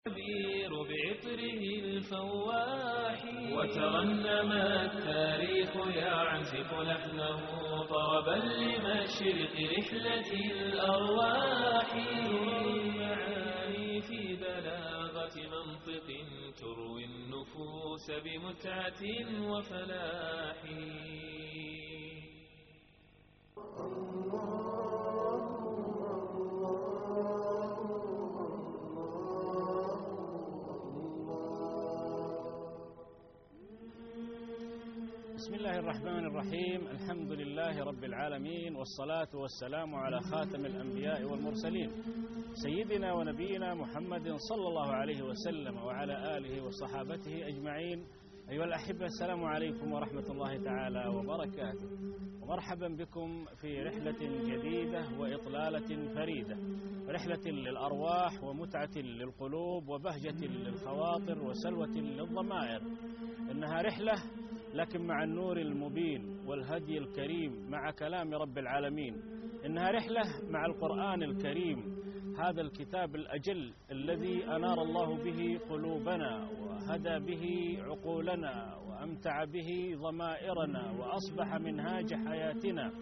كبير بعطره الفواح، وترنم التاريخ يعزف لحنه طربا لمشرق رحلة الأرواح. المعاني في بلاغة منطق تروي النفوس بمتعة وفلاح. بسم الله الرحمن الرحيم. الحمد لله رب العالمين، والصلاة والسلام على خاتم الأنبياء والمرسلين سيدنا ونبينا محمد صلى الله عليه وسلم وعلى آله وصحابته أجمعين. أيها الأحبة، السلام عليكم ورحمة الله تعالى وبركاته، ومرحبا بكم في رحلة جديدة وإطلالة فريدة، رحلة للأرواح ومتعة للقلوب وبهجة للخواطر وسلوة للضمائر. إنها رحلة لكن مع النور المبين والهدي الكريم، مع كلام رب العالمين. إنها رحلة مع القرآن الكريم، هذا الكتاب الأجل الذي أنار الله به قلوبنا وهدى به عقولنا وأمتع به ضمائرنا وأصبح منهاج حياتنا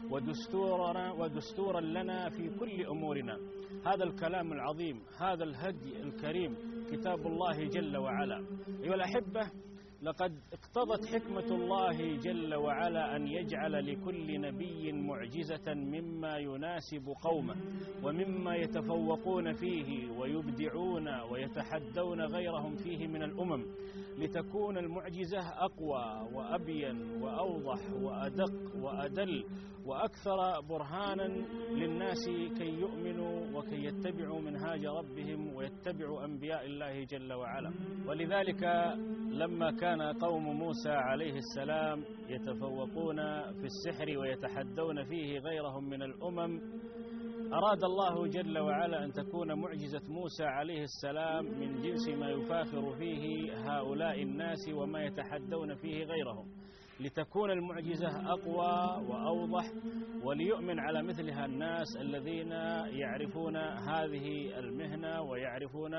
ودستورا لنا في كل أمورنا. هذا الكلام العظيم، هذا الهدي الكريم، كتاب الله جل وعلا. أيها الأحبة، لقد اقتضت حكمة الله جل وعلا أن يجعل لكل نبي معجزة مما يناسب قومه ومما يتفوقون فيه ويبدعون ويتحدون غيرهم فيه من الأمم، لتكون المعجزة أقوى وأبين وأوضح وأدق وأدل وأكثر برهانا للناس كي يؤمنوا وكي يتبعوا منهاج ربهم ويتبعوا أنبياء الله جل وعلا. ولذلك لما كان قوم موسى عليه السلام يتفوقون في السحر ويتحدون فيه غيرهم من الأمم، أراد الله جل وعلا أن تكون معجزة موسى عليه السلام من جنس ما يفاخر فيه هؤلاء الناس وما يتحدون فيه غيرهم، لتكون المعجزة أقوى وأوضح، وليؤمن على مثلها الناس الذين يعرفون هذه المهنة ويعرفون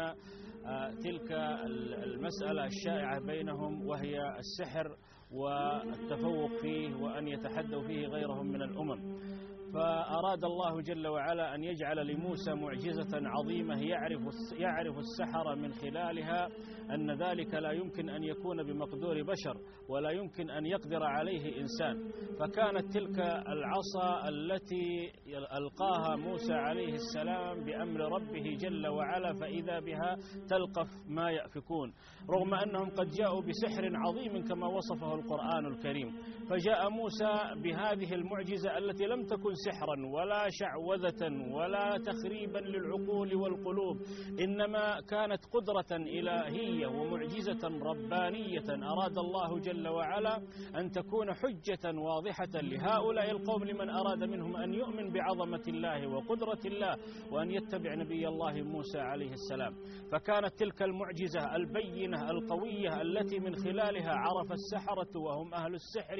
تلك المسألة الشائعة بينهم، وهي السحر والتفوق فيه وأن يتحدوا فيه غيرهم من الأمم. فأراد الله جل وعلا أن يجعل لموسى معجزة عظيمة يعرف السحر من خلالها أن ذلك لا يمكن أن يكون بمقدور بشر ولا يمكن أن يقدر عليه إنسان. فكانت تلك العصا التي ألقاها موسى عليه السلام بأمر ربه جل وعلا، فإذا بها تلقف ما يأفكون، رغم أنهم قد جاءوا بسحر عظيم كما وصفه القرآن الكريم. فجاء موسى بهذه المعجزة التي لم تكن سحرا ولا شعوذة ولا تخريبا للعقول والقلوب، إنما كانت قدرة إلهية ومعجزة ربانية أراد الله جل وعلا أن تكون حجة واضحة لهؤلاء القوم لمن أراد منهم أن يؤمن بعظمة الله وقدرة الله وأن يتبع نبي الله موسى عليه السلام. فكانت تلك المعجزة البينة القوية التي من خلالها عرف السحرة وهم أهل السحر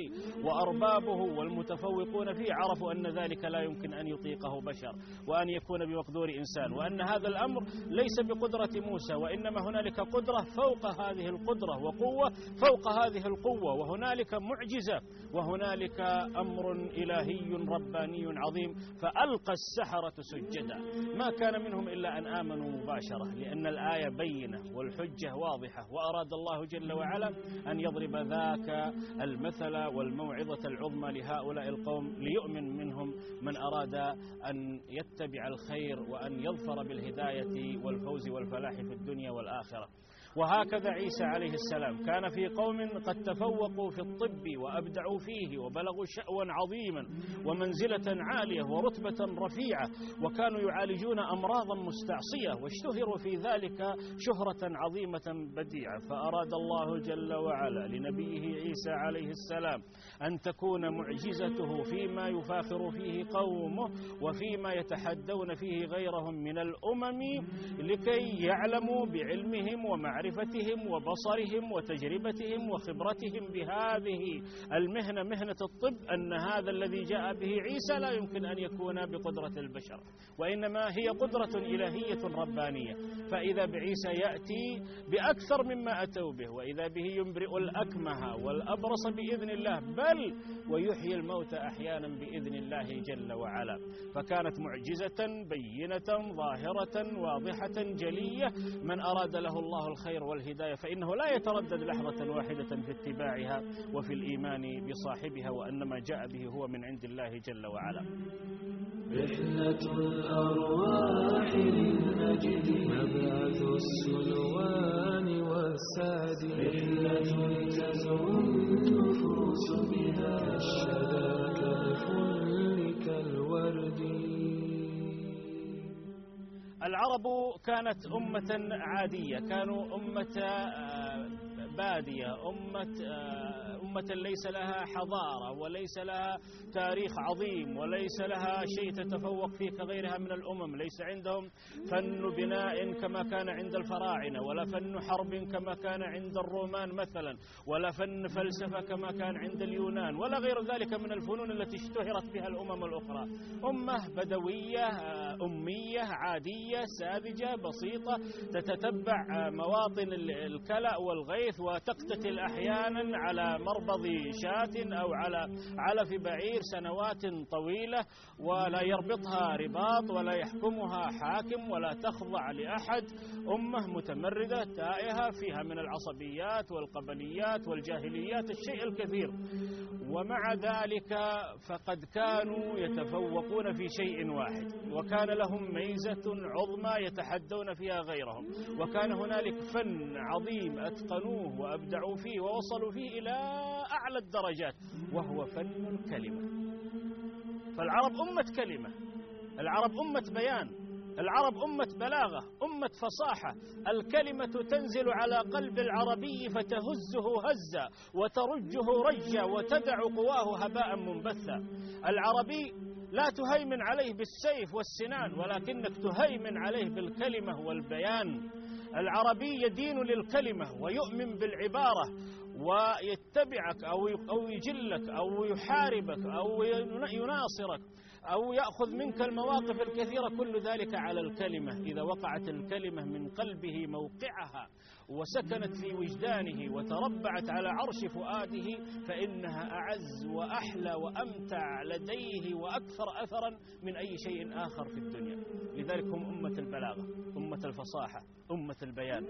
وأربابه والمتفوقون فيه، عرفوا أن ذلك لا يمكن أن يطيقه بشر وأن يكون بمقدور إنسان، وأن هذا الأمر ليس بقدرة موسى، وإنما هنالك قدرة فوق هذه القدرة وقوة فوق هذه القوة، وهنالك معجزة وهنالك أمر إلهي رباني عظيم. فألقى السحرة سجدا، ما كان منهم إلا أن آمنوا مباشرة، لأن الآية بينة والحجة واضحة، وأراد الله جل وعلا أن يضرب ذاك المثل والموعظة العظمى لهؤلاء القوم ليؤمن منهم من أراد أن يتبع الخير وأن يظفر بالهداية والفوز والفلاح في الدنيا والآخرة. وهكذا عيسى عليه السلام كان في قوم قد تفوقوا في الطب وأبدعوا فيه وبلغوا شأوا عظيما ومنزلة عالية ورتبة رفيعة، وكانوا يعالجون أمراضا مستعصية واشتهروا في ذلك شهرة عظيمة بديعة. فأراد الله جل وعلا لنبيه عيسى عليه السلام أن تكون معجزته فيما يفاخر فيه فيه قومه وفيما يتحدون فيه غيرهم من الأمم لكي يعلموا بعلمهم ومعرفتهم وبصرهم وتجربتهم وخبرتهم بهذه المهنة، مهنة الطب، أن هذا الذي جاء به عيسى لا يمكن أن يكون بقدرة البشر، وإنما هي قدرة إلهية ربانية. فإذا بعيسى يأتي بأكثر مما أتوا به، وإذا به ينبرئ الأكمه والأبرص بإذن الله، بل ويحيي الموتى أحيانا بإذن الله جل وعلا. فكانت معجزة بينة ظاهرة واضحة جلية. من أراد له الله الخير والهداية فإنه لا يتردد لحظة واحدة في اتباعها وفي الإيمان بصاحبها، وأنما جاء به هو من عند الله جل وعلا. رحلة الأرواح للمجد مبعث السلوان والسعد، رحلة تزهو النفوس بها الشذا كالفل كالورد. العرب كانت أمة عادية، كانوا أمة بادية، أمة ليس لها حضارة وليس لها تاريخ عظيم وليس لها شيء تتفوق فيه كغيرها من الأمم. ليس عندهم فن بناء كما كان عند الفراعنة، ولا فن حرب كما كان عند الرومان مثلا، ولا فن فلسفة كما كان عند اليونان، ولا غير ذلك من الفنون التي اشتهرت بها الأمم الأخرى. أمة بدوية أمية عادية ساذجة بسيطة، تتتبع مواطن الكلأ والغيث وتقتتل أحيانا على مربض شاة أو على علف بعير سنوات طويلة، ولا يربطها رباط ولا يحكمها حاكم ولا تخضع لأحد. أمة متمردة تائهة فيها من العصبيات والقبليات والجاهليات الشيء الكثير، ومع ذلك فقد كانوا يتفوقون في شيء واحد، وكان لهم ميزة عظمى يتحدون فيها غيرهم، وكان هنالك فن عظيم أتقنوه وأبدعوا فيه ووصلوا فيه إلى أعلى الدرجات، وهو فن الكلمة. فالعرب أمة كلمة، العرب أمة بيان، العرب أمة بلاغة، أمة فصاحة. الكلمة تنزل على قلب العربي فتهزه هزا وترجه رجا وتدع قواه هباء منبثا. العربي لا تهيمن عليه بالسيف والسنان، ولكنك تهيمن عليه بالكلمة والبيان. العربي يدين للكلمة ويؤمن بالعبارة ويتبعك أو يجلك أو يحاربك أو يناصرك أو يأخذ منك المواقف الكثيرة، كل ذلك على الكلمة. إذا وقعت الكلمة من قلبه موقعها وسكنت في وجدانه وتربعت على عرش فؤاده فإنها أعز وأحلى وأمتع لديه وأكثر أثرا من أي شيء آخر في الدنيا. لذلك هم أمة البلاغة، أمة الفصاحة، أمة البيان.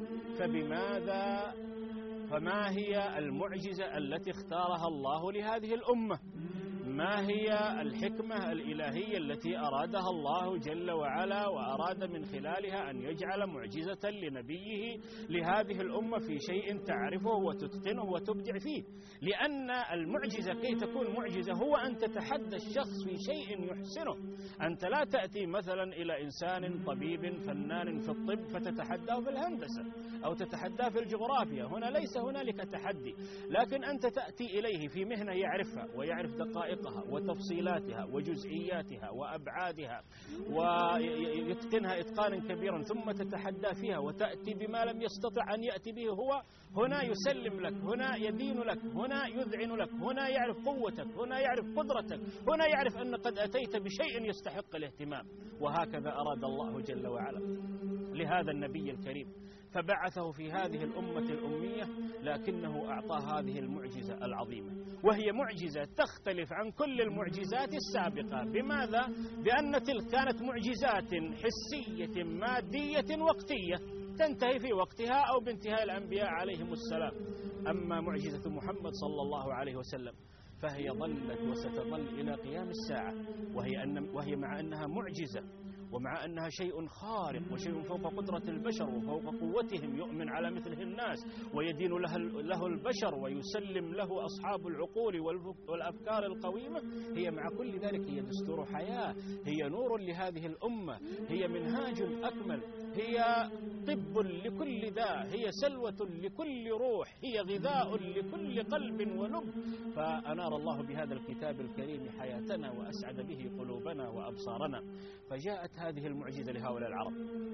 فما هي المعجزة التي اختارها الله لهذه الأمة؟ ما هي الحكمة الإلهية التي أرادها الله جل وعلا وأراد من خلالها أن يجعل معجزة لنبيه لهذه الأمة في شيء تعرفه وتتقنه وتبدع فيه؟ لأن المعجزة كي تكون معجزة هو أن تتحدى الشخص في شيء يحسنه. أنت لا تأتي مثلا إلى إنسان طبيب فنان في الطب فتتحداه في الهندسة أو تتحداه في الجغرافيا، هنا ليس هنالك تحدي، لكن أنت تأتي إليه في مهنة يعرفها ويعرف دقائقها وتفصيلاتها وجزئياتها وأبعادها ويتقنها إتقانا كبيرا، ثم تتحدى فيها وتأتي بما لم يستطع أن يأتي به هو. هنا يسلم لك، هنا يدين لك، هنا يذعن لك، هنا يعرف قوتك، هنا يعرف قدرتك، هنا يعرف أن قد أتيت بشيء يستحق الاهتمام. وهكذا أراد الله جل وعلا لهذا النبي الكريم، فبعثه في هذه الأمة الأمية، لكنه أعطى هذه المعجزة العظيمة، وهي معجزة تختلف عن كل المعجزات السابقة. بماذا؟ بأن تلك كانت معجزات حسية مادية وقتية تنتهي في وقتها أو بانتهاء الأنبياء عليهم السلام. أما معجزة محمد صلى الله عليه وسلم فهي ظلت وستظل إلى قيام الساعة، وهي مع أنها معجزة ومع أنها شيء خارق وشيء فوق قدرة البشر وفوق قوتهم، يؤمن على مثله الناس ويدين له البشر ويسلم له أصحاب العقول والأفكار القويمة، هي مع كل ذلك هي دستور حياة، هي نور لهذه الأمة، هي منهاج أكمل. هي طب لكل داء، هي سلوة لكل روح، هي غذاء لكل قلب ولب. فأنار الله بهذا الكتاب الكريم حياتنا وأسعد به قلوبنا وأبصارنا. فجاءت هذه المعجزة لهؤلاء العرب،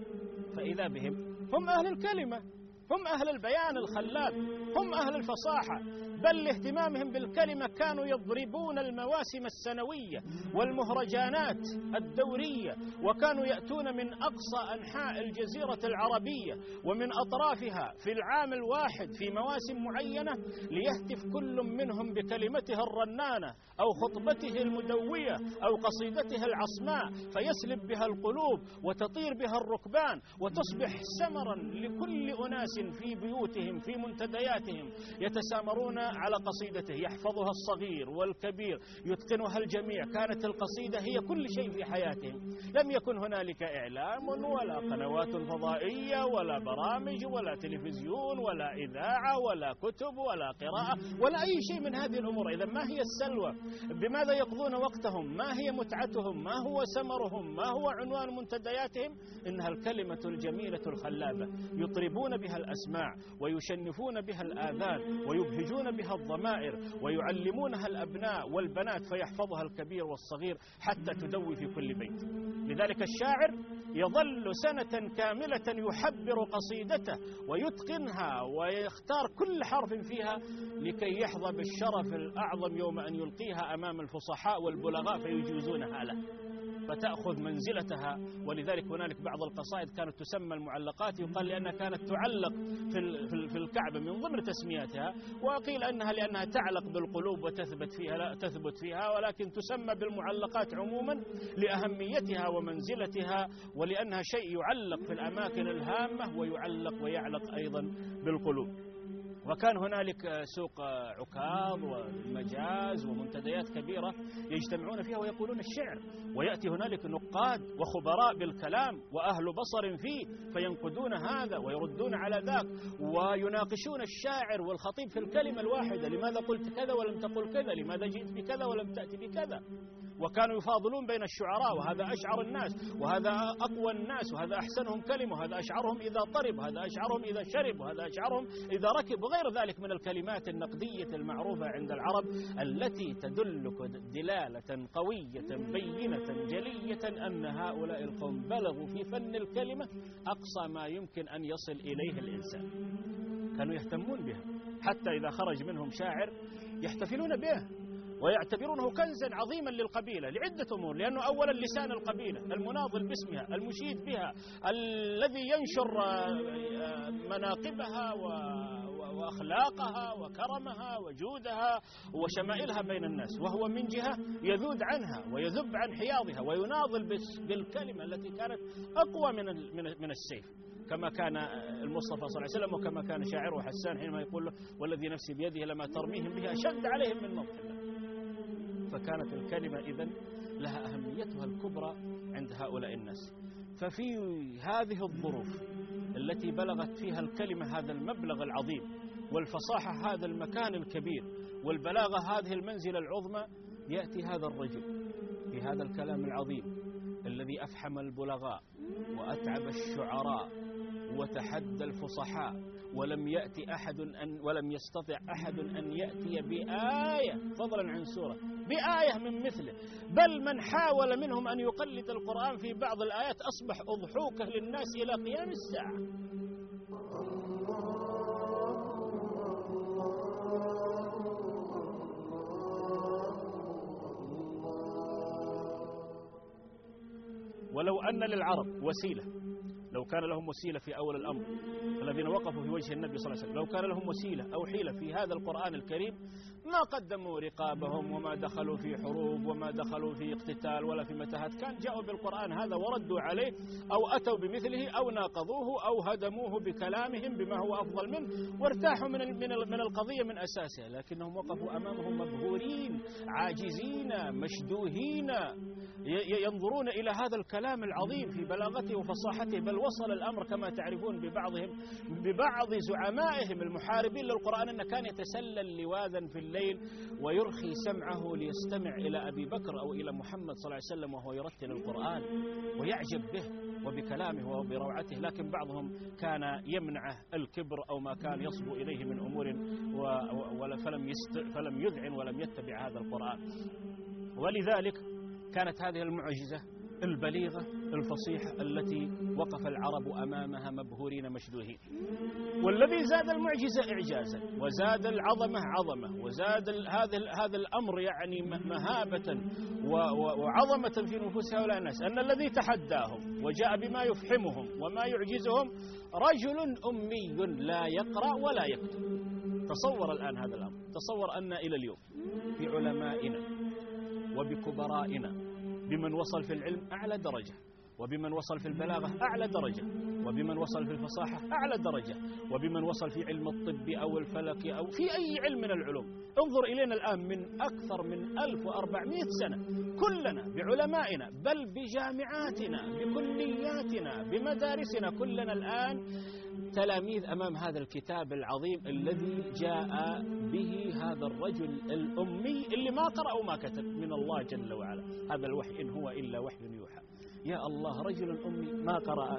فإذا بهم هم أهل الكلمة، هم أهل البيان الخلاب، هم أهل الفصاحة، بل لاهتمامهم بالكلمة كانوا يضربون المواسم السنوية والمهرجانات الدورية، وكانوا يأتون من أقصى أنحاء الجزيرة العربية ومن أطرافها في العام الواحد في مواسم معينة، ليهتف كل منهم بكلمته الرنانة أو خطبته المدوية أو قصيدته العصماء، فيسلب بها القلوب وتطير بها الركبان وتصبح سمرا لكل أناس في بيوتهم في منتدياتهم، يتسامرون على قصيدته، يحفظها الصغير والكبير، يتقنها الجميع. كانت القصيدة هي كل شيء في حياتهم. لم يكن هنالك إعلام ولا قنوات فضائية ولا برامج ولا تلفزيون ولا إذاعة ولا كتب ولا قراءة ولا أي شيء من هذه الأمور. إذا ما هي السلوى؟ بماذا يقضون وقتهم؟ ما هي متعتهم؟ ما هو سمرهم؟ ما هو عنوان منتدياتهم؟ إنها الكلمة الجميلة الخلابة، يطربون بها الأسماع ويشنفون بها الآذان ويبهجون بها الضمائر ويعلمونها الأبناء والبنات، فيحفظها الكبير والصغير حتى تدوي في كل بيت. لذلك الشاعر يظل سنة كاملة يحبر قصيدته ويتقنها ويختار كل حرف فيها لكي يحظى بالشرف الأعظم يوم أن يلقيها أمام الفصحاء والبلغاء فيجوزونها له، فتأخذ منزلتها. ولذلك هنالك بعض القصائد كانت تسمى المعلقات، يقال لأنها كانت تعلق في الكعبة من ضمن تسميتها، وقيل أنها لأنها تعلق بالقلوب وتثبت فيها، لا تثبت فيها، ولكن تسمى بالمعلقات عموما لأهميتها ومنزلتها، ولأنها شيء يعلق في الأماكن الهامة ويعلق ويعلق أيضا بالقلوب. وكان هنالك سوق عكاظ والمجاز ومنتديات كبيرة يجتمعون فيها ويقولون الشعر، ويأتي هنالك نقاد وخبراء بالكلام وأهل بصر فيه فينقدون هذا ويردون على ذاك ويناقشون الشاعر والخطيب في الكلمة الواحدة، لماذا قلت كذا ولم تقل كذا، لماذا جئت بكذا ولم تأتي بكذا. وكانوا يفاضلون بين الشعراء، وهذا أشعر الناس وهذا أقوى الناس وهذا أحسنهم كلمة وهذا أشعرهم إذا طرب وهذا أشعرهم إذا شرب وهذا أشعرهم إذا ركب، وغير ذلك من الكلمات النقدية المعروفة عند العرب التي تدلك دلالة قوية بينة جلية أن هؤلاء القوم بلغوا في فن الكلمة أقصى ما يمكن أن يصل إليه الإنسان. كانوا يهتمون بها، حتى إذا خرج منهم شاعر يحتفلون به ويعتبرونه كنزا عظيما للقبيلة لعدة أمور، لأنه أولا لسان القبيلة المناضل باسمها المشيد بها الذي ينشر مناقبها وأخلاقها وكرمها وجودها وشمائلها بين الناس، وهو من جهة يذود عنها ويذب عن حياضها ويناضل بالكلمة التي كانت أقوى من السيف، كما كان المصطفى صلى الله عليه وسلم وكما كان شاعره حسان حينما يقول له والذي نفسي بيده لما ترميهم بها أشد عليهم من نضح الله. فكانت الكلمة إذن لها أهميتها الكبرى عند هؤلاء الناس. ففي هذه الظروف التي بلغت فيها الكلمة هذا المبلغ العظيم والفصاحة هذا المكان الكبير والبلاغة هذه المنزلة العظمى، يأتي هذا الرجل في هذا الكلام العظيم الذي أفحم البلغاء وأتعب الشعراء وتحدى الفصحاء، ولم يستطع أحد أن يأتي بآية فضلا عن سورة بآية من مثله، بل من حاول منهم أن يقلد القرآن في بعض الآيات أصبح أضحوكة للناس إلى قيام الساعة. ولو أن للعرب وسيلة، لو كان لهم وسيلة في أول الأمر الذين وقفوا في وجه النبي صلى الله عليه وسلم، لو كان لهم وسيلة أو حيلة في هذا القرآن الكريم ما قدموا رقابهم وما دخلوا في حروب وما دخلوا في اقتتال ولا في متاهات، كان جاءوا بالقرآن هذا وردوا عليه أو أتوا بمثله أو ناقضوه أو هدموه بكلامهم بما هو أفضل منه وارتاحوا من القضية من أساسها، لكنهم وقفوا أمامهم مبهورين عاجزين مشدوهين ينظرون إلى هذا الكلام العظيم في بلاغته وفصاحته، بل وصل الأمر كما تعرفون ببعض زعمائهم المحاربين للقرآن أن كان يتسلل لواذا في الليل ويرخي سمعه ليستمع إلى أبي بكر أو إلى محمد صلى الله عليه وسلم وهو يرتل القرآن ويعجب به وبكلامه وبروعته، لكن بعضهم كان يمنعه الكبر أو ما كان يصبو إليه من أمور فلم يذعن ولم يتبع هذا القرآن. ولذلك كانت هذه المعجزة البليغة الفصيحة التي وقف العرب أمامها مبهورين مشدوهين. والذي زاد المعجزة إعجازا وزاد العظمة عظمة وزاد هذا الأمر يعني مهابة وعظمة في نفوس هؤلاء الناس، أن الذي تحداهم وجاء بما يفحمهم وما يعجزهم رجل أمي لا يقرأ ولا يكتب. تصور الآن هذا الأمر، تصور أن إلى اليوم في علمائنا وبكبرائنا بمن وصل في العلم أعلى درجة، وبمن وصل في البلاغة أعلى درجة، وبمن وصل في الفصاحة أعلى درجة، وبمن وصل في علم الطب أو الفلك أو في أي علم من العلوم. انظر إلينا الآن من أكثر من 1400 سنة كلنا بعلمائنا بل بجامعاتنا بكلياتنا بمدارسنا كلنا الآن تلاميذ أمام هذا الكتاب العظيم الذي جاء به هذا الرجل الأمي اللي ما قرأ وما كتب من الله جل وعلا. هذا الوحي إن هو إلا وحي يوحى. يا الله، رجل أمي ما قرأ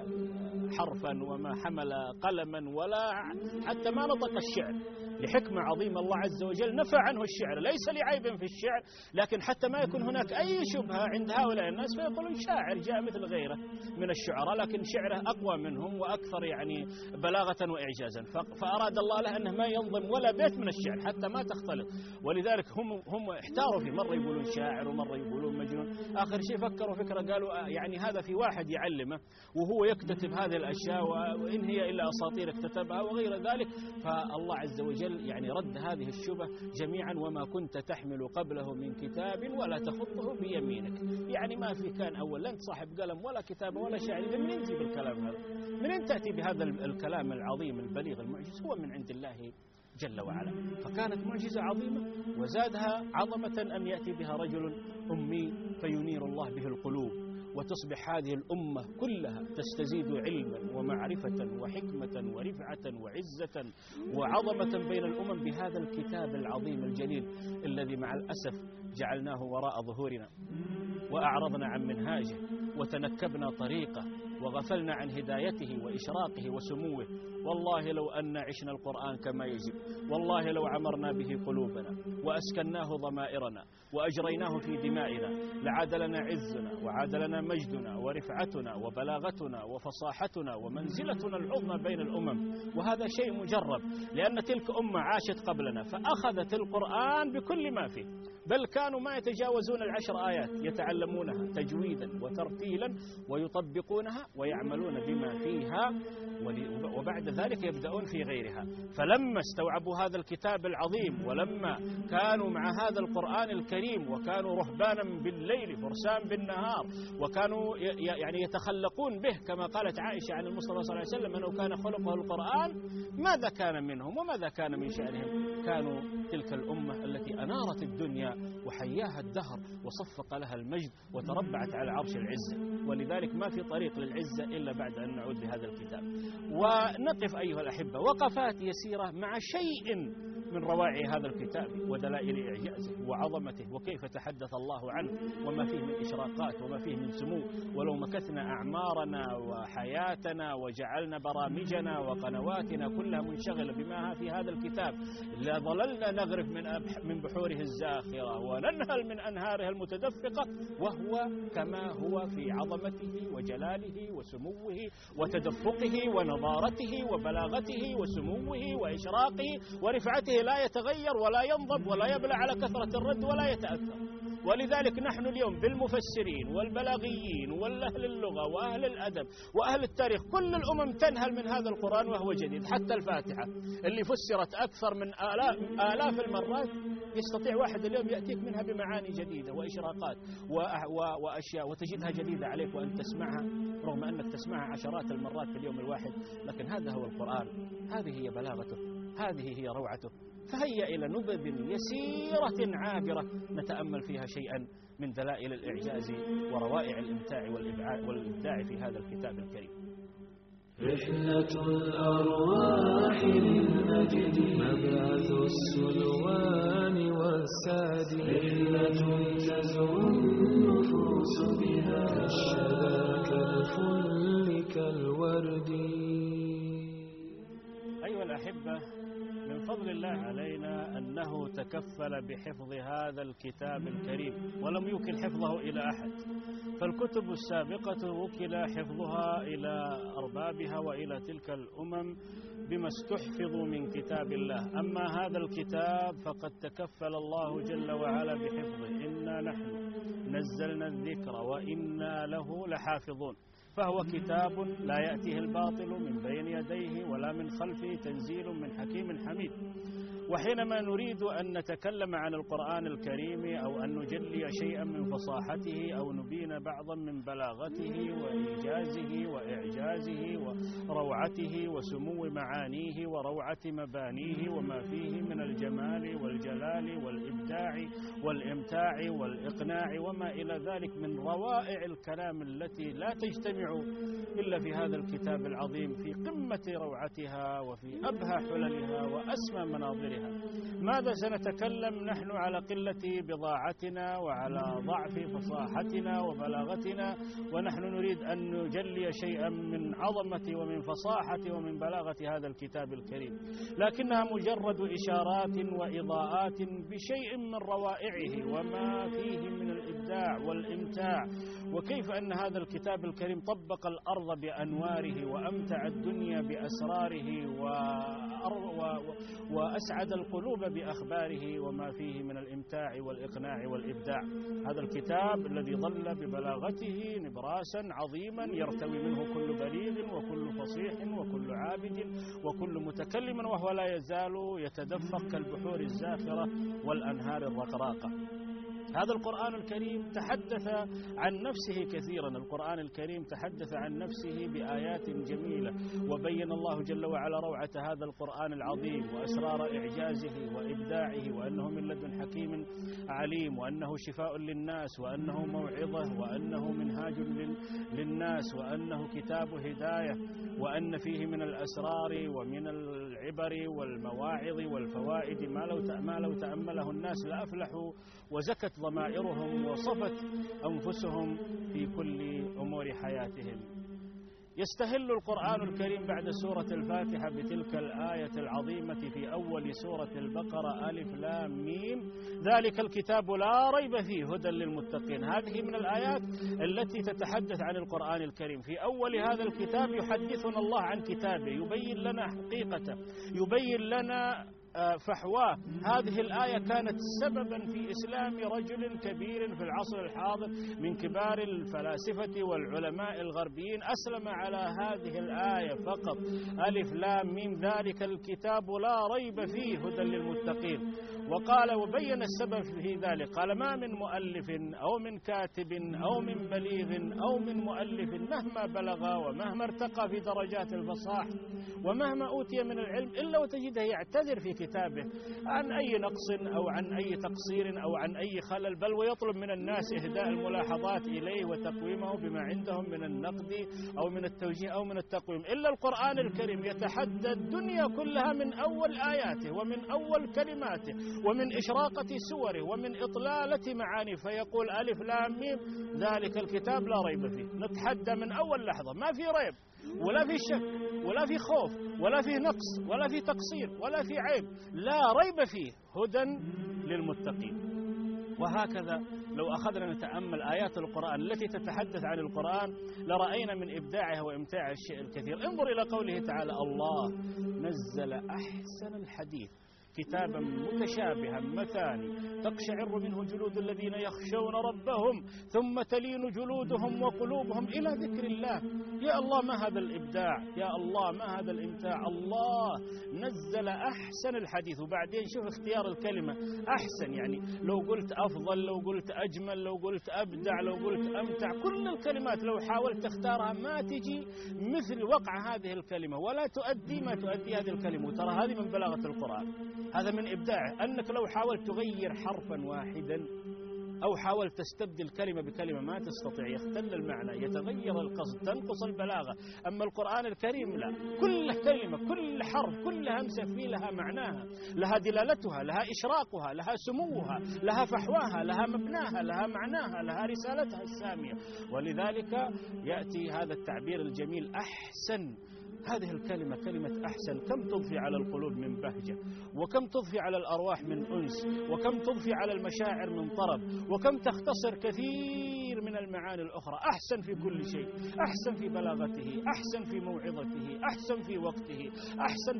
حرفا وما حمل قلما ولا حتى ما نطق الشعر، لحكمة عظيمة الله عز وجل نفى عنه الشعر، ليس لعيب في الشعر، لكن حتى ما يكون هناك أي شبهة عند هؤلاء الناس فيقولون شاعر جاء مثل غيره من الشعراء لكن شعره أقوى منهم وأكثر يعني بلاغة وإعجازا. فأراد الله له أنه ما ينظم ولا بيت من الشعر حتى ما تختلط. ولذلك هم احتاروا فيه، مرة يقولون شاعر ومرة يقولون مجنون. آخر شيء فكروا فكرة قالوا يعني هذا في واحد يعلمه وهو يكتتب هذه الأشياء وإن هي إلا أساطير اكتتبها وغير ذلك. فالله عز وجل يعني رد هذه الشبه جميعا. وما كنت تحمل قبله من كتاب ولا تخطه بيمينك. يعني ما في كان أول لا أنت صاحب قلم ولا كتاب ولا شاعر، إذا من أنت بالكلام هذا؟ من أن تأتي بهذا الكلام العظيم البليغ المعجز؟ هو من عند الله جل وعلا. فكانت معجزة عظيمة وزادها عظمة أن يأتي بها رجل أمي فينير الله به القلوب، وتصبح هذه الأمة كلها تستزيد علما ومعرفة وحكمة ورفعة وعزة وعظمة بين الأمم بهذا الكتاب العظيم الجليل الذي مع الأسف جعلناه وراء ظهورنا وأعرضنا عن منهاجه وتنكبنا طريقه وغفلنا عن هدايته وإشراقه وسموه. والله لو أن عشنا القرآن كما يجب، والله لو عمرنا به قلوبنا وأسكناه ضمائرنا وأجريناه في دمائنا لعاد لنا عزنا وعاد لنا مجدنا ورفعتنا وبلاغتنا وفصاحتنا ومنزلتنا العظمى بين الأمم. وهذا شيء مجرب، لأن تلك أمة عاشت قبلنا فأخذت القرآن بكل ما فيه، بل كانوا ما يتجاوزون 10 آيات يتعلمونها تجويدا وترتيلا ويطبقونها ويعملون بما فيها، وبعد ذلك يبدأون في غيرها. فلما استوعبوا هذا الكتاب العظيم ولما كانوا مع هذا القرآن الكريم وكانوا رهبانا بالليل فرسان بالنهار وكانوا يعني يتخلقون به كما قالت عائشة عن المصطفى صلى الله عليه وسلم أنه كان خلقه القرآن، ماذا كان منهم وماذا كان من شأنهم؟ كانوا تلك الأمة التي أنارت الدنيا وحياها الدهر وصفق لها المجد وتربعت على عرش العزة. ولذلك ما في طريق للعزة إلا بعد أن نعود لهذا الكتاب. ونقف أيها الأحبة وقفات يسيرة مع شيء من روائع هذا الكتاب ودلائل إعجازه وعظمته وكيف تحدث الله عنه وما فيه من إشراقات وما فيه من سمو. ولو مكثنا أعمارنا وحياتنا وجعلنا برامجنا وقنواتنا كلها منشغلة بما في هذا الكتاب لظللنا نغرف من بحوره الزاخرة وننهل من أنهاره المتدفقة، وهو كما هو في عظمته وجلاله وسموه وتدفقه ونضارته وبلاغته وسموه وإشراقه ورفعته لا يتغير ولا ينضب ولا يبلى على كثرة الرد ولا يتأثر. ولذلك نحن اليوم بالمفسرين والبلاغيين والأهل اللغة وأهل الأدب وأهل التاريخ كل الأمم تنهل من هذا القرآن وهو جديد. حتى الفاتحة اللي فسرت أكثر من آلاف المرات يستطيع واحد اليوم يأتيك منها بمعاني جديدة وإشراقات وأشياء وتجدها جديدة عليك وأن تسمعها رغم أنك تسمعها عشرات المرات في اليوم الواحد. لكن هذا هو القرآن، هذه هي بلاغته، هذه هي روعته. فهيا إلى نبذ يسيرة عابرة نتأمل فيها شيئا من دلائل الإعجاز وروائع الإمتاع والإبداع في هذا الكتاب الكريم. رحلة الأرواح للمجد مبعث السلوان والساد، رحلة تزعو النفوس بها كالشذا كالفل كالورد. أيها الأحبة، من فضل الله علينا أنه تكفل بحفظ هذا الكتاب الكريم ولم يوكل حفظه إلى أحد، فالكتب السابقة وكل حفظها إلى أربابها وإلى تلك الأمم بما استحفظوا من كتاب الله. أما هذا الكتاب فقد تكفل الله جل وعلا بحفظه. إنا نحن نزلنا الذكر وإنا له لحافظون. فهو كتاب لا يأتيه الباطل من بين يديه ولا من خلفه، تنزيل من حكيم حميد. وحينما نريد أن نتكلم عن القرآن الكريم أو أن نجلي شيئا من فصاحته أو نبين بعضا من بلاغته وإيجازه وإعجازه وروعته وسمو معانيه وروعة مبانيه وما فيه من الجمال والجلال والإبداع والإمتاع والإقناع وما إلى ذلك من روائع الكلام التي لا تجتمع إلا في هذا الكتاب العظيم، في قمة روعتها وفي أبهى حللها وأسمى مناظرها. ماذا سنتكلم نحن على قلة بضاعتنا وعلى ضعف فصاحتنا وبلاغتنا، ونحن نريد أن نجلي شيئا من عظمة ومن فصاحة ومن بلاغة هذا الكتاب الكريم، لكنها مجرد إشارات وإضاءات بشيء من روائعه وما فيه من الإبداع والإمتاع، وكيف أن هذا الكتاب الكريم طبق الأرض بأنواره وأمتع الدنيا بأسراره وأسعد القلوب بأخباره وما فيه من الإمتاع والإقناع والإبداع. هذا الكتاب الذي ظل ببلاغته نبراسا عظيما يرتوي منه كل بليغ وكل فصيح وكل عابد وكل متكلم، وهو لا يزال يتدفق كالبحور الزاخرة والأنهار الرقراقة. هذا القرآن الكريم تحدث عن نفسه كثيرا. القرآن الكريم تحدث عن نفسه بآيات جميلة، وبين الله جل وعلا روعة هذا القرآن العظيم وأسرار إعجازه وإبداعه، وأنه من لدن حكيم عليم، وأنه شفاء للناس، وأنه موعظة، وأنه منهاج للناس، وأنه كتاب هداية، وأن فيه من الأسرار ومن العبر والمواعظ والفوائد ما لو تأمله الناس لأفلحوا وزكت ضمائرهم وصفت أنفسهم في كل أمور حياتهم. يستهل القرآن الكريم بعد سورة الفاتحة بتلك الآية العظيمة في أول سورة البقرة: ألف لام ميم ذلك الكتاب لا ريب فيه هدى للمتقين. هذه من الآيات التي تتحدث عن القرآن الكريم. في أول هذا الكتاب يحدثنا الله عن كتابه، يبين لنا حقيقته، يبين لنا فحواه. هذه الآية كانت سببا في إسلام رجل كبير في العصر الحاضر من كبار الفلاسفة والعلماء الغربيين، أسلم على هذه الآية فقط: ألف لام ميم ذلك الكتاب لا ريب فيه هدى للمتقين. وقال وبين السبب في ذلك، قال: ما من مؤلف أو من كاتب أو من بليغ أو من مؤلف مهما بلغ ومهما ارتقى في درجات الفصاحة ومهما أوتي من العلم إلا وتجده يعتذر في كتابه عن أي نقص أو عن أي تقصير أو عن أي خلل، بل ويطلب من الناس إهداء الملاحظات إليه وتقويمه بما عندهم من النقد أو من التوجيه أو من التقويم. إلا القرآن الكريم يتحدى الدنيا كلها من أول آياته ومن أول كلماته ومن إشراقة سوره ومن إطلالة معانيه، فيقول: ألف لام ميم ذلك الكتاب لا ريب فيه. نتحدى من أول لحظة، ما في ريب ولا في شك ولا في خوف ولا في نقص ولا في تقصير ولا في عيب، لا ريب فيه هدى للمتقين. وهكذا لو أخذنا نتأمل آيات القرآن التي تتحدث عن القرآن لرأينا من إبداعها وإمتاع الشيء الكثير. انظر إلى قوله تعالى: الله نزل أحسن الحديث كتابا متشابها مثاني تقشعر منه جلود الذين يخشون ربهم ثم تلين جلودهم وقلوبهم إلى ذكر الله. يا الله ما هذا الإبداع، يا الله ما هذا الإمتاع. الله نزل أحسن الحديث. وبعدين شوف اختيار الكلمة أحسن، يعني لو قلت أفضل، لو قلت أجمل، لو قلت أبدع، لو قلت أمتع، كل الكلمات لو حاولت تختارها ما تجي مثل وقع هذه الكلمة ولا تؤدي ما تؤدي هذه الكلمة. وترى هذه من بلاغة القرآن، هذا من إبداعه، أنك لو حاولت تغير حرفا واحدا أو حاولت تستبدل كلمة بكلمة ما تستطيع، يختل المعنى، يتغير القصد، تنقص البلاغة. أما القرآن الكريم لا، كل كلمة، كل حرف، كل همسة فيه لها معناها، لها دلالتها، لها إشراقها، لها سموها، لها فحواها، لها مبناها، لها معناها، لها رسالتها السامية. ولذلك يأتي هذا التعبير الجميل أحسن. هذه الكلمة كلمة أحسن كم تضفي على القلوب من بهجة، وكم تضفي على الأرواح من أنس، وكم تضفي على المشاعر من طرب، وكم تختصر كثير من المعاني الأخرى. أحسن في كل شيء، أحسن في بلاغته، أحسن في موعظته، أحسن في وقته، أحسن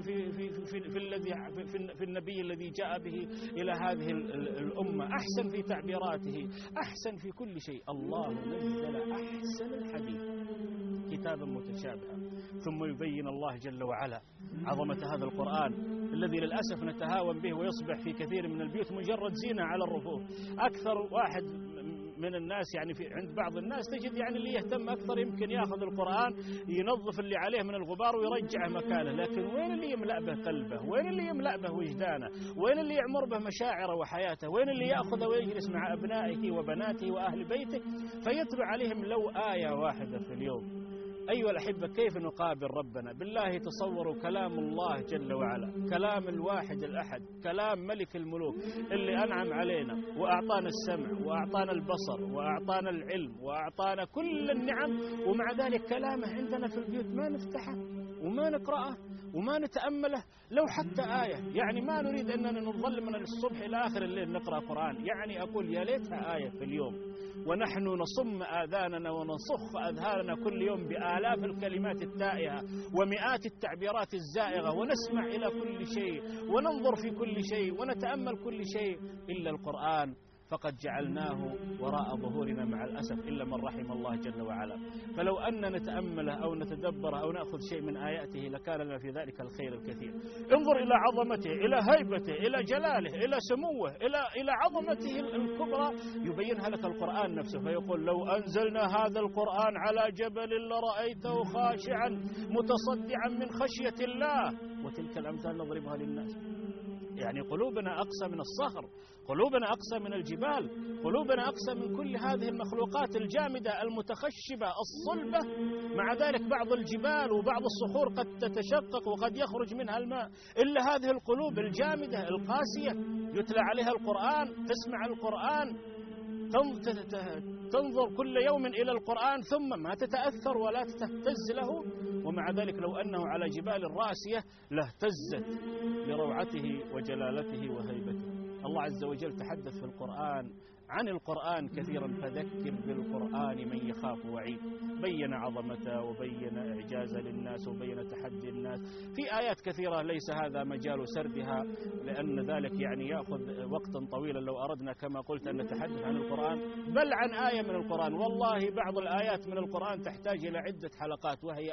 في النبي الذي جاء به إلى هذه الأمة، أحسن في تعبيراته، أحسن في كل شيء. الله نزل أحسن الحديث كتابا متشابها. ثم يبين الله جل وعلا عظمة هذا القرآن الذي للأسف نتهاون به ويصبح في كثير من البيوت مجرد زينة على الرفوف. أكثر واحد من الناس عند بعض الناس تجد اللي يهتم أكثر يمكن يأخذ القرآن ينظف اللي عليه من الغبار ويرجعه مكانه، لكن وين اللي يملأ به قلبه؟ وين اللي يملأ به وجدانه؟ وين اللي يعمر به مشاعره وحياته؟ وين اللي يأخذ ويجلس مع أبنائه وبناته وأهل بيته فيتلو عليهم لو آية واحدة في اليوم؟ أيها الأحبة، كيف نقابل ربنا؟ بالله تصوروا كلام الله جل وعلا، كلام الواحد الأحد، كلام ملك الملوك اللي أنعم علينا وأعطانا السمع وأعطانا البصر وأعطانا العلم وأعطانا كل النعم، ومع ذلك كلامه عندنا في البيوت ما نفتحه وما نقرأه وما نتأمله لو حتى آية. ما نريد أننا نظل من الصبح إلى آخر الليل نقرأ قرآن. أقول يا ليتها آية في اليوم، ونحن نصم آذاننا ونصخ أذهاننا كل يوم بآلاف الكلمات التائهة ومئات التعبيرات الزائغة، ونسمع إلى كل شيء وننظر في كل شيء ونتأمل كل شيء إلا القرآن، فقد جعلناه وراء ظهورنا مع الأسف إلا من رحم الله جل وعلا. فلو أن نتأمله أو نتدبره أو نأخذ شيء من آياته لكان لنا في ذلك الخير الكثير. انظر إلى عظمته، إلى هيبته، إلى جلاله، إلى سموه، إلى عظمته الكبرى يبينها لك القرآن نفسه، فيقول لو أنزلنا هذا القرآن على جبل لرأيته خاشعا متصدعا من خشية الله. وتلك الأمثال نضربها للناس. قلوبنا أقسى من الصخر، قلوبنا أقسى من الجبال، قلوبنا أقسى من كل هذه المخلوقات الجامدة المتخشبة الصلبة. مع ذلك بعض الجبال وبعض الصخور قد تتشقق وقد يخرج منها الماء، إلا هذه القلوب الجامدة القاسية يتلى عليها القرآن، تسمع القرآن، تنظر كل يوم إلى القرآن ثم ما تتأثر ولا تهتز له. ومع ذلك لو أنه على جبال راسية لاهتزت لروعته وجلالته وهيبته. الله عز وجل تحدث في القرآن عن القرآن كثيرا، فذكر بالقرآن من يخاف وعيد. بين عظمته وبين إعجازه للناس وبين تحدي الناس في آيات كثيرة ليس هذا مجال سردها، لأن ذلك يأخذ وقتا طويلا لو أردنا كما قلت أن نتحدث عن القرآن بل عن آية من القرآن. والله بعض الآيات من القرآن تحتاج إلى عدة حلقات، وهي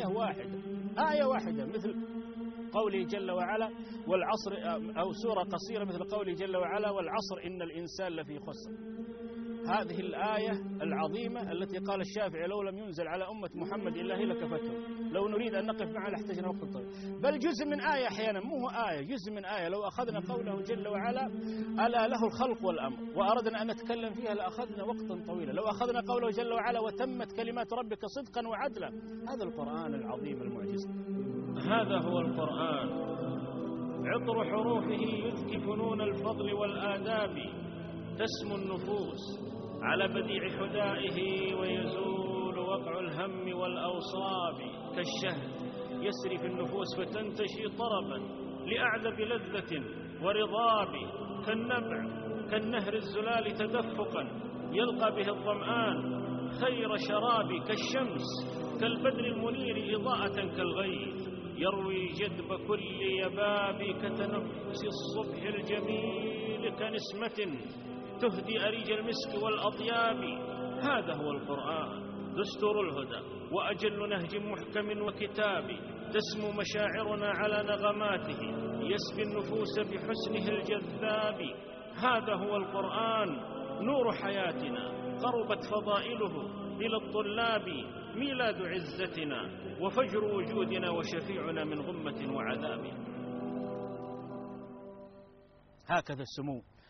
آية واحدة مثل قوله جل وعلا والعصر، أو سورة قصيرة مثل قوله جل وعلا والعصر إن الإنسان لفي خسر. هذه الآية العظيمة التي قال الشافعي لو لم ينزل على أمة محمد إلا هي لكفتهم. لو نريد أن نقف معها لاحتاجنا وقت طويل، بل جزء من آية أحيانا، مو آية، جزء من آية. لو أخذنا قوله جل وعلا ألا له الخلق والأمر وأردنا أن نتكلم فيها لأخذنا وقتا طويلا. لو أخذنا قوله جل وعلا وتمت كلمات ربك صدقا وعدلا. هذا القرآن العظيم المعجز، هذا هو القرآن. عطر حروفه يذكي فنون الفضل والآداب، تسمو النفوس على بديع حدائه ويزول وقع الهم والأوصاب. كالشهد يسري في النفوس فتنتشي طربا لأعذب لذة ورضاب. كالنبع كالنهر الزلال تدفقا يلقى به الظمآن خير شراب. كالشمس كالبدر المنير إضاءة كالغيث يروي جدب كل يباب. كتنفس الصبح الجميل كنسمة تهدي أريج المسك والأطياب. هذا هو القرآن دستور الهدى وأجل نهج محكم وكتاب. تسمو مشاعرنا على نغماته يسبي النفوس بحسنه الجذاب. هذا هو القرآن نور حياتنا قربت فضائله إلى الطلاب. ميلاد عزتنا وفجر وجودنا وشفيعنا من غمة وعذاب. هكذا السمو،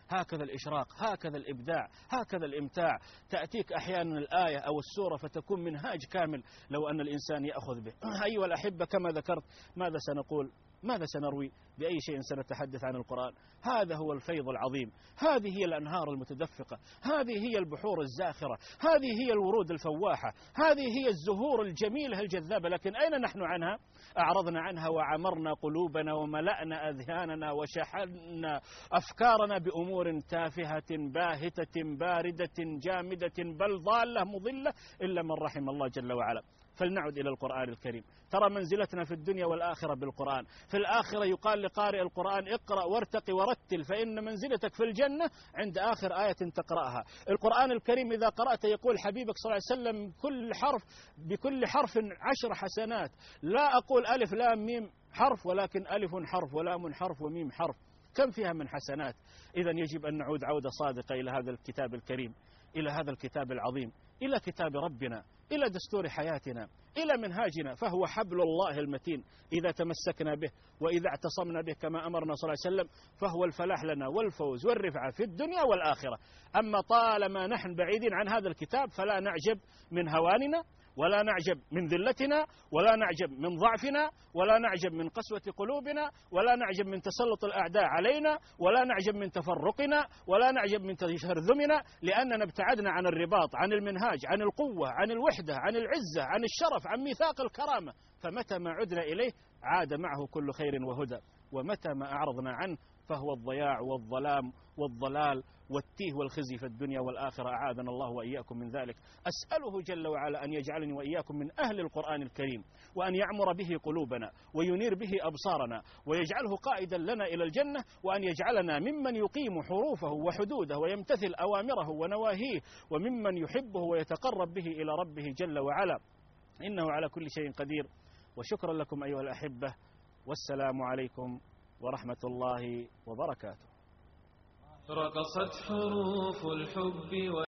هكذا الإشراق، هكذا الإبداع، هكذا الإمتاع. تأتيك أحيانا الآية أو السورة فتكون منهاج كامل لو أن الإنسان يأخذ به. أيها الأحبة، كما ذكرت، ماذا سنقول؟ ماذا سنروي؟ بأي شيء سنتحدث عن القرآن؟ هذا هو الفيض العظيم، هذه هي الأنهار المتدفقة، هذه هي البحور الزاخرة، هذه هي الورود الفواحة، هذه هي الزهور الجميلة الجذابة. لكن أين نحن عنها؟ أعرضنا عنها وعمرنا قلوبنا وملأنا أذهاننا وشحنا أفكارنا بأمور تافهة باهتة باردة جامدة بل ضالة مضلة إلا من رحم الله جل وعلا. فلنعد إلى القرآن الكريم. ترى منزلتنا في الدنيا والآخرة بالقرآن. في الآخرة يقال لقارئ القرآن: اقرأ وارتقي ورتل، فإن منزلتك في الجنة عند آخر آية تقرأها. القرآن الكريم إذا قرأت يقول حبيبك صلى الله عليه وسلم بكل حرف 10 حسنات. لا أقول ألف لام ميم حرف، ولكن ألف حرف ولام حرف وميم حرف. كم فيها من حسنات؟ إذن يجب أن نعود عودة صادقة إلى هذا الكتاب الكريم، إلى هذا الكتاب العظيم، إلى كتاب ربنا، إلى دستور حياتنا، إلى منهاجنا، فهو حبل الله المتين. إذا تمسكنا به وإذا اعتصمنا به كما أمرنا صلى الله عليه وسلم فهو الفلاح لنا والفوز والرفعة في الدنيا والآخرة. أما طالما نحن بعيدين عن هذا الكتاب فلا نعجب من هواننا، ولا نعجب من ذلتنا، ولا نعجب من ضعفنا، ولا نعجب من قسوة قلوبنا، ولا نعجب من تسلط الأعداء علينا، ولا نعجب من تفرقنا، ولا نعجب من تشرذمنا، لأننا ابتعدنا عن الرباط، عن المنهاج، عن القوة، عن الوحدة، عن العزة، عن الشرف، عن ميثاق الكرامة. فمتى ما عدنا إليه عاد معه كل خير وهدى، ومتى ما أعرضنا عنه فهو الضياع والظلام والضلال والتيه والخزي في الدنيا والآخرة. أعاذنا الله وإياكم من ذلك. أسأله جل وعلا أن يجعلني وإياكم من أهل القرآن الكريم، وأن يعمر به قلوبنا وينير به أبصارنا، ويجعله قائدا لنا إلى الجنة، وأن يجعلنا ممن يقيم حروفه وحدوده ويمتثل أوامره ونواهيه، وممن يحبه ويتقرب به إلى ربه جل وعلا، إنه على كل شيء قدير. وشكرا لكم أيها الأحبة، والسلام عليكم ورحمة الله وبركاته. رقصت حروف الحب